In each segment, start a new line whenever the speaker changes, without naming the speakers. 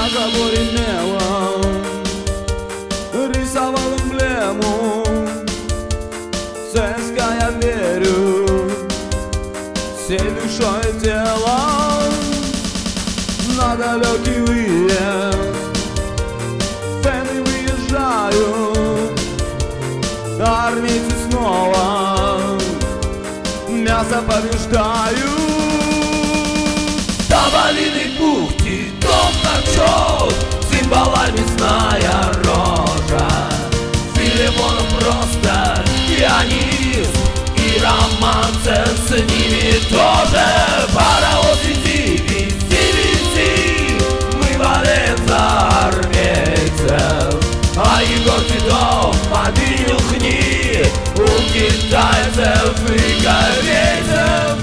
на заборе мелом рисовал эмблему ЦСКА, я верю всей душой и телом. На далекий выезд фэны выезжают, армейцы снова мясо побеждают.
Тополиной бухте дом торчет, цимбала мясная рожа. Филимонов просто пианист, и романцев с ними тоже. Паровоз иди, вези, вези, мы болеем за армейцев. А Егор Титов, поди нюхни у китайцев и корейцев.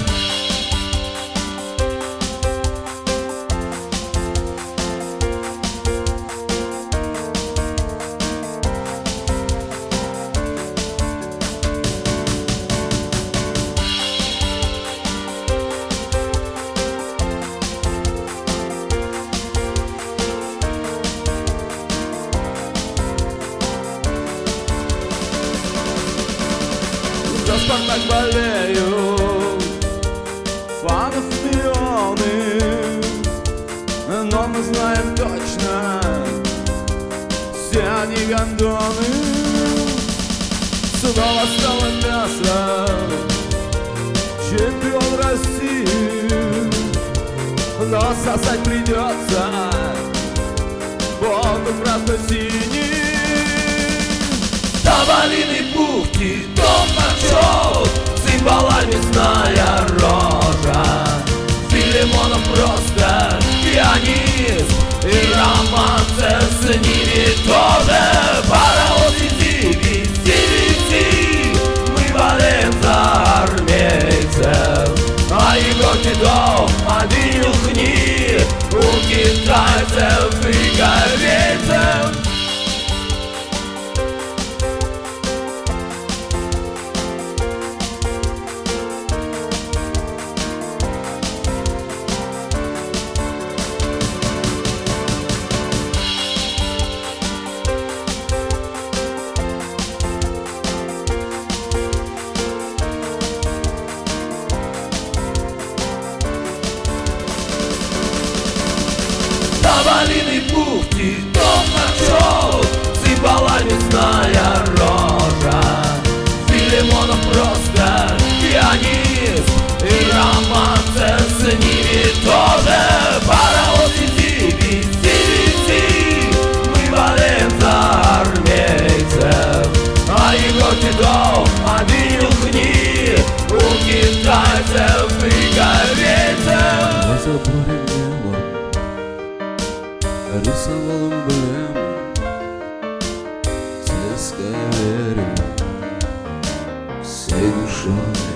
За «Спартак» болеют фанов миллионы, но мы знаем точно, все они гондоны. Снова стало мясо, чемпион России, но сосать придется воздух красно-синий.
Тополиной бухте дом торчет, цимбала мясная рожа. Филимонов просто пианист, и романцев с ними тоже. Паровоз иди, вези, вези, мы болеем за армейцев. А Егор Титов, поди нюхни у китайцев и корейцев. Тополиной бухте дом торчет, цимбала мясная рожа. Филимонов просто пианист, и романцев с ними тоже. Паровоз иди, вези, вези, мы болеем за армейцев. А Егор Титов, поди нюхни у китайцев и корейцев.
На заборе мелом рисовал эмблему ЦСКА, я верю всей душой.